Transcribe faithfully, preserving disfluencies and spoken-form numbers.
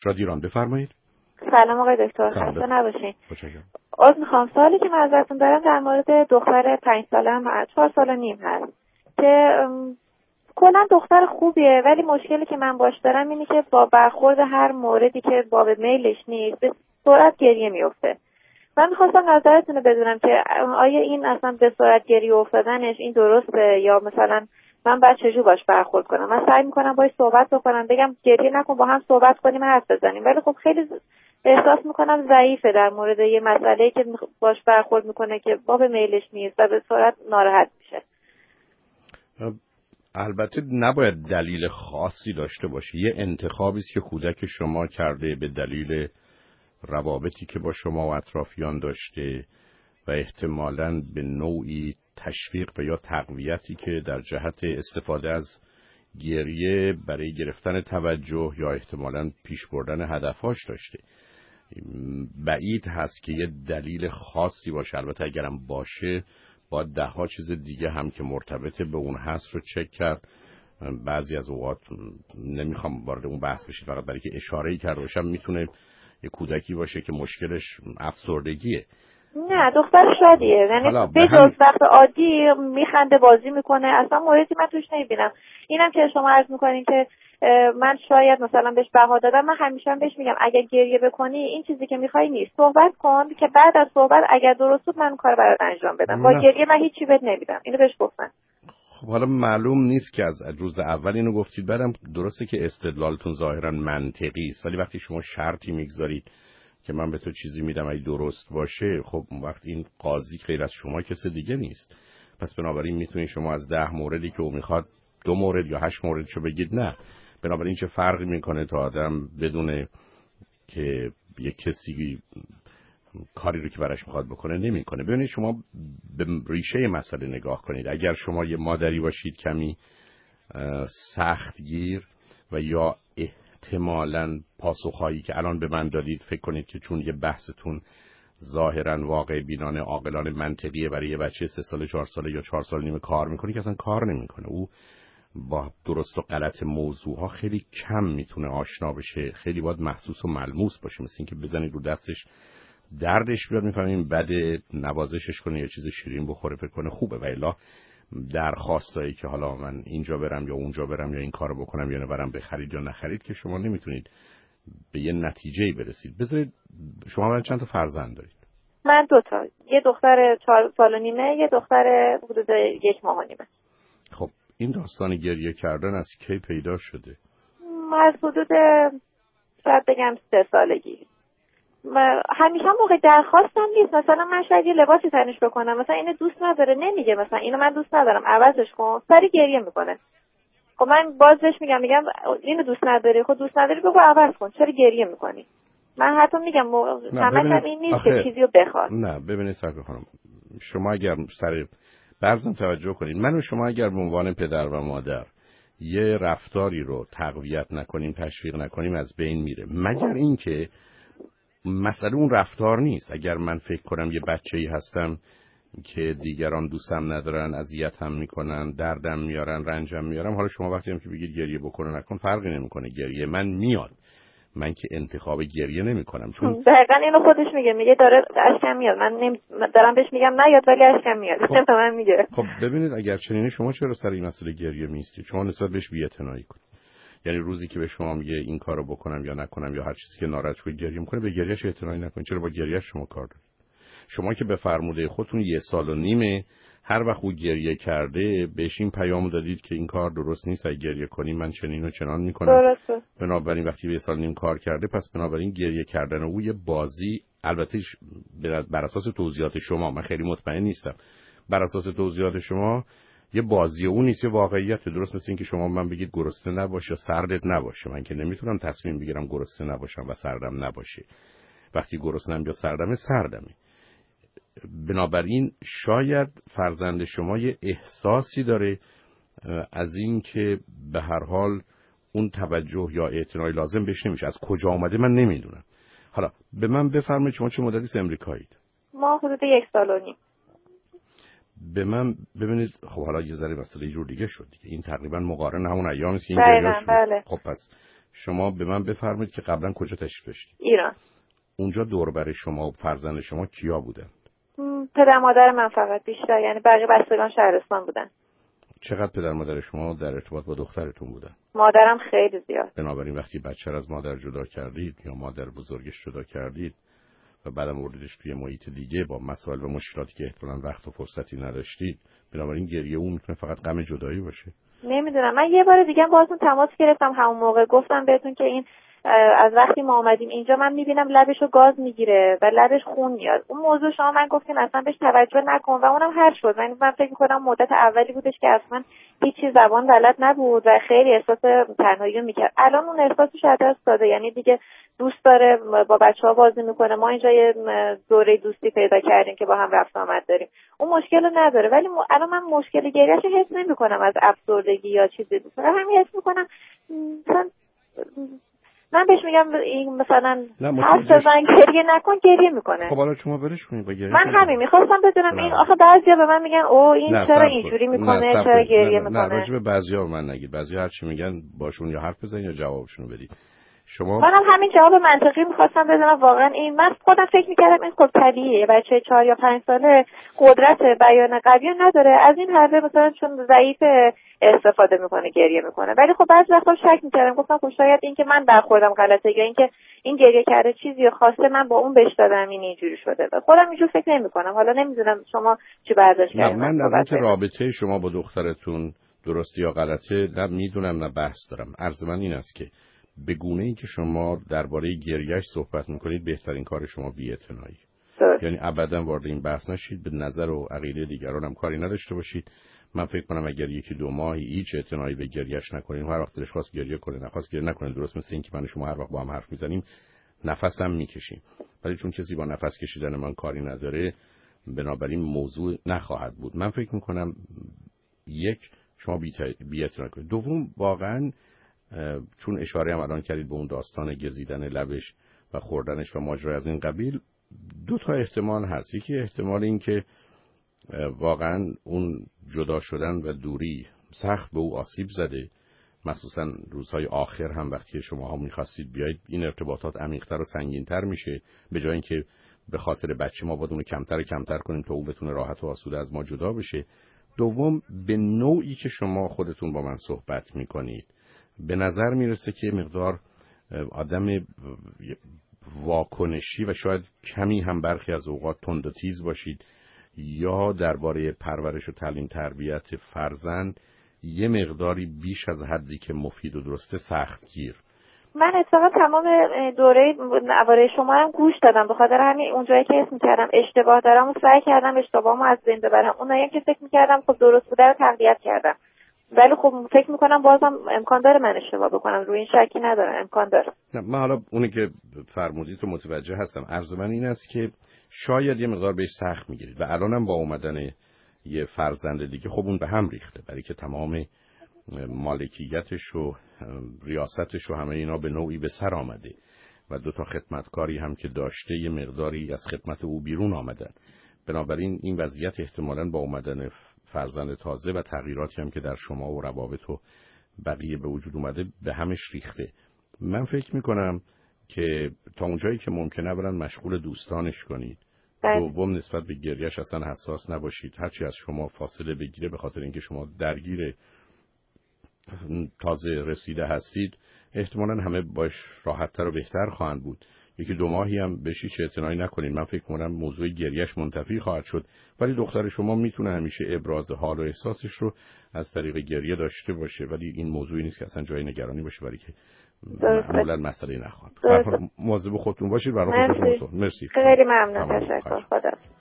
رادیو ایران، بفرمایید. سلام آقای دکتر، خسته نباشین. متشکرم. عذر میخوام، سوالی که من ازتون دارم در مورد دختر پنج سالم چهار سال و نیم هست که کلا دختر خوبیه، ولی مشکلی که من باش دارم اینه که با برخورد هر موردی که باب میلش نیست به سرعت گریه میفته. من میخواستم نظرتون رو بدونم که آیا این اصلا به سرعت گریه افتادنش این درسته یا مثلا من باید چجور باش برخورد کنم؟ من سعی میکنم باش صحبت بکنم، بگم گریه نکن، با هم صحبت کنیم، حرف بزنیم، ولی خب خیلی احساس میکنم ضعیفه در مورد یه مسئله‌ای که باش برخورد میکنه که باب میلش نیست و به سرعت ناراحت میشه. البته نباید دلیل خاصی داشته باشه. یه انتخابی است که کودک شما کرده به دلیل روابطی که با شما و اطرافیان داشته و احتمالاً به نوعی تشویق و یا تقویتی که در جهت استفاده از گریه برای گرفتن توجه یا احتمالاً پیش بردن هدفهاش داشته. بعید هست که یه دلیل خاصی باشه. البته اگرم باشه با ده ها چیز دیگه هم که مرتبط به اون هست رو چک کرد. بعضی از اوقات نمیخوام وارد اون بحث بشید، فقط برای که اشاره‌ای کرده باشم میتونه یه کودکی باشه که مشکلش افسردگیه. نه دختر شادیه، یعنی به جز وقت عادی میخنده، بازی میکنه، اصلا موردی من توش نمیبینم. اینم که شما عرض میکنین که من شاید مثلا بهش بها دادم، من همیشه هم بهش میگم اگر گریه بکنی این چیزی که میخوای نیست، صحبت کن که بعد از صحبت اگر درست بود من کار برات انجام بدم. با گریه من هیچی بهت نمیدم. اینو بهش گفتم. خب حالا معلوم نیست که از روز اول اینو گفتید، بعدم درسته که استدلالتون ظاهرا منطقی است، ولی وقتی شما شرطی میگذارید که من به تو چیزی میدم اگه درست باشه، خب وقت این قاضی غیر از شما کس دیگه نیست. پس بنابراین میتونید شما از ده موردی که او میخواد دو مورد یا هشت موردشو بگید. نه، بنابراین چه فرقی میکنه تا آدم بدونه که یک کسی کاری رو که براش میخواد بکنه نمیکنه. ببینید شما به ریشه مسئله نگاه کنید. اگر شما یه مادری باشید کمی سختگیر و یا احتمالاً پاسخهایی که الان به من دادید فکر کنید که چون یه بحثتون ظاهراً واقع بینانه عاقلانه منطقیه برای یه بچه سه ساله چهار ساله یا چهار سال نیم کار میکنه، که اصلا کار نمیکنه. او با درست و غلط موضوعها خیلی کم میتونه آشنا بشه، خیلی باید محسوس و ملموس باشه. مثل این که بزنید رو دستش دردش بیاد میفهمیم بده، نوازشش کنه یا چیز شیرین بخوره فکر کنه خوبه. و الا درخواستایی که حالا من اینجا برم یا اونجا برم یا این کارو بکنم یا نبرم بخرید یا نخرید که شما نمیتونید به یه نتیجه‌ای برسید. بذارید شما من چند تا فرزند دارید؟ من دو تا، یه دختر چهار سال و نیمه، یه دختر حدود یک ماه و نیمه. خب این داستان گریه کردن از کی پیدا شده؟ از حدود شاید بگم سه سالگی. همیشه موقع درخواستم نیست، مثلا من شاید یه لباسی تنش بکنم، مثلا اینو دوست نداره، نمیگه مثلا اینو من دوست ندارم عوضش کن، سری گریه میکنه. خب من باز بهش میگم میگم اینو دوست نداری، خب دوست نداری بگو عوض کن، چرا گریه میکنی؟ من حتی میگم همش این نیست که چیزی رو بخواد. نه ببینید سرکار خانم، شما اگر سر برزم توجه کنید، من و شما اگر به عنوان پدر و مادر یه رفتاری رو تقویت نکنیم، تشویق نکنیم، از بین میره. مگر اینکه مسئله اون رفتار نیست. اگر من فکر کنم یه بچه‌ای هستم که دیگران دوستم ندارن، اذیتم میکنن، دردم میارن، رنجم میارم، حالا شما وقتی هم که بگید گریه بکنه نکن فرقی نمیکنه، گریه من میاد. من که انتخاب گریه نمیکنم. چون دقیقاً اینو خودش میگه، میگه داره اشکم میاد، من نمی... دارم بهش میگم نیاد ولی اشکم میاد. خب. چه من میگه. خب ببینید اگر چنینه شما چرا سر این مسئله گریه میستی؟ شما نسبت بهش بی‌اعتنایی کنید. یعنی روزی که به شما میگه این کارو بکنم یا نکنم یا هر چیزی که ناراحت شو گریه میکنه، به گریهش اعتنایی نکنید. چرا با گریهش شما کار دارید؟ شما که به فرموده خودتون یه سال و نیمه هر وقت او گریه کرده بهش این پیامو دادید که این کار درست نیست، اگه گریه کنی من چنین و چنان میکنم. درسته. بنابراین وقتی یه سال نیم کار کرده، پس بنابراین گریه کردن او یه بازی، البته بر اساس توضیحات شما، من خیلی مطمئن نیستم، بر اساس توضیحات شما یه بازی اون نیست، یه واقعیت. درست نیست این که شما من بگید گرسنه نباشه سردت نباشه. من که نمیتونم تصمیم بگیرم گرسنه نباشم و سردم نباشه. وقتی گرسنه‌ام یا سردمه سردمه. بنابراین شاید فرزند شما یه احساسی داره از این که به هر حال اون توجه یا اعتنای لازم بهش نمیشه. از کجا آمده من نمیدونم. حالا به من بفرمایید شما چه مدتی امریکایید؟ ما حدود یک سال و نیم. به من ببینید خب حالا یه ذره مسئله یه جور دیگه شد دیگه. این تقریبا مقارن همون ایامی است که این گریه شد. بله. خب پس شما به من بفرمایید که قبلا کجا تشریف داشتید؟ ایران. اونجا دور بر شما و فرزند شما کیا بودن؟ پدر مادر من فقط بیشتر، یعنی بقیه بستگان شهرستان بودن. چقدر پدر مادر شما در ارتباط با دخترتون بودن؟ مادرم خیلی زیاد. بنابراین وقتی بچه را از مادر جدا کردید یا مادر بزرگش جدا کردید و بعدم وردیدش توی محیط دیگه با مسائل و مشکلاتی که احتمالاً وقت و فرصتی نداشتید، بنابراین گریه اون میتونه فقط غم جدایی باشه. نمیدونم، من یه بار دیگه باهاتون تماس گرفتم همون موقع، گفتم بهتون که این از وقتی ما اومدیم اینجا من میبینم لبشو گاز میگیره و لبش خون میاد. اون موضوع شما من گفتین اصلا بهش توجه نکن و اونم هر شد. من من فکر میکنم مدت اولی بودش که اصلا هیچی زبان بلد نبود و خیلی احساس تنهایی میکرد. الان اون احساسش از دست داده، یعنی دیگه دوست داره با بچه‌ها بازی میکنه. ما اینجا یه دوره دوستی پیدا کردیم که با هم رفت آمد داریم. اون مشکل رو نداره، ولی م... الان من مشکل گریه‌اش حس نمیکنم از افسردگی یا چیزی. همین حس میکنم مثلا من بهش میگم این مثلا حرف بزن گریه نکن، گریه میکنه. خب حالا شما برش کنید با گریه. من همین میخواستم بدونم این آخه بعضیا به من میگن او این چرا اینجوری میکنه، چرا گریه میکنه. نه راجع به بعضیا به من نگید. بعضیا هر چی میگن باشون یا حرف بزنید یا جوابشون رو بدید. شما منم همین جواب منطقی میخواستم بدونم. واقعا این من خودم فکر میکردم این خب طبیعیه، بچه چهار یا پنج ساله قدرت بیان قوی نداره، از این حرفه مثلا چون ضعیف استفاده میکنه گریه میکنه. ولی خب بعضی وقتا شک میکردم، گفتم خب شاید این که من برخوردم غلطه یا این که این گریه کرده چیزی خواسته من با اون بهش دادم این اینجوری شده. خودم اینجوری فکر نمیکنم. حالا نمیدونم شما چی برداشت کردین. من از اینکه رابطه شما با دخترتون درست یا غلطه نه میدونم نه بحث دارم. عرض من این است که به گونه‌ای که شما درباره گریه‌اش صحبت میکنید بهترین کار شما بی‌اعتنایی. یعنی ابداً وارد این بحث نشید، به نظر و عقیده دیگران هم کاری نداشته باشید. من فکر کنم اگر یکی دو ماهی هیچ اعتنایی به گریه‌اش نکنین، هر وقت دلش خواست گریه کنه نخواست گریه نکنه، درست مثل اینکه من و شما هر وقت با هم حرف میزنیم نفسم میکشیم، ولی چون کسی با نفس کشیدن من کاری نداره بنابراین موضوع نخواهد بود. من فکر میکنم یک شما بی‌اعتنایی کنید. دوم واقعاً چون اشاره هم الان کردید به اون داستان گزیدن لبش و خوردنش و ماجرای از این قبیل، دو تا احتمال هست. یکی احتمال این که واقعا اون جدا شدن و دوری سخت به او آسیب زده، مخصوصا روزهای آخر هم وقتی شما ها میخواستید بیایید این ارتباطات عمیق‌تر و سنگین‌تر میشه، به جای اینکه به خاطر بچه ما باید اون کمتر کمتر کنیم تا اون بتونه راحت و آسوده از ما جدا بشه. دوم به نوعی که شما خودتون با من صحبت میکنید به نظر میرسه که مقدار آدم واکنشی و شاید کمی هم برخی از اوقات تند و تیز باشید، یا درباره پرورش و تعلیم تربیت فرزند یه مقداری بیش از حدی که مفید و درسته سختگیر. من اتفاقا تمام دوره نواره شما هم گوش دادم، به خاطر همین اونجایی که اسم می‌کردم اشتباه دارم و سعی کردم اشتباهمو از بین ببرم. اونایی که فکر می‌کردم خب درست بوده رو تقویت کردم، ولی خب فکر میکنم بازم امکان داره من اشتباه بکنم، روی این شکی ندارم، امکان داره. نه من حالا اونی که فرمودید رو متوجه هستم. عرض من این است که شاید یه مقدار بهش سخت میگیرید و الانم با اومدن یه فرزند دیگه خب اون به هم ریخته، برای که تمام مالکیتش و ریاستش و همه اینا به نوعی به سر آمده و دو تا خدمتکاری هم که داشته یه مقداری از خدمت او بیرون آمدن. بنابراین این وضعیت احتمالاً با اومدن فرزند تازه و تغییراتی هم که در شما و روابط و بقیه به وجود اومده به همش ریخته. من فکر میکنم که تا اونجایی که ممکنه برن مشغول دوستانش کنید. دوم نسبت به گریهش اصلا حساس نباشید، هرچی از شما فاصله بگیره به خاطر اینکه شما درگیر تازه رسیده هستید احتمالاً همه باش راحت‌تر و بهتر خواهند بود. یکی دو ماهی هم بهش هیچ اعتنایی نکنید، من فکر کنم موضوع گریهش منتفی خواهد شد، ولی دختر شما میتونه همیشه ابراز حال و احساسش رو از طریق گریه داشته باشه، ولی این موضوعی نیست که اصلا جای نگرانی باشه، برای که معمولا مسئله نخواهد. مواظب خودتون باشید. برای خودتون مرسی. خیلی ممنون. تشکر. خدا